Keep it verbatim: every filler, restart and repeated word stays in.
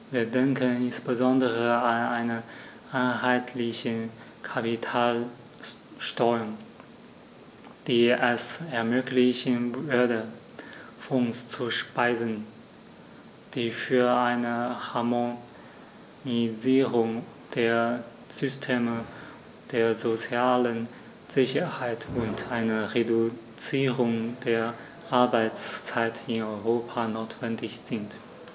Wir denken insbesondere an eine einheitliche Kapitalsteuer, die es ermöglichen würde, Fonds zu speisen, die für eine Harmonisierung der Systeme der sozialen Sicherheit und eine Reduzierung der Arbeitszeit in Europa notwendig sind.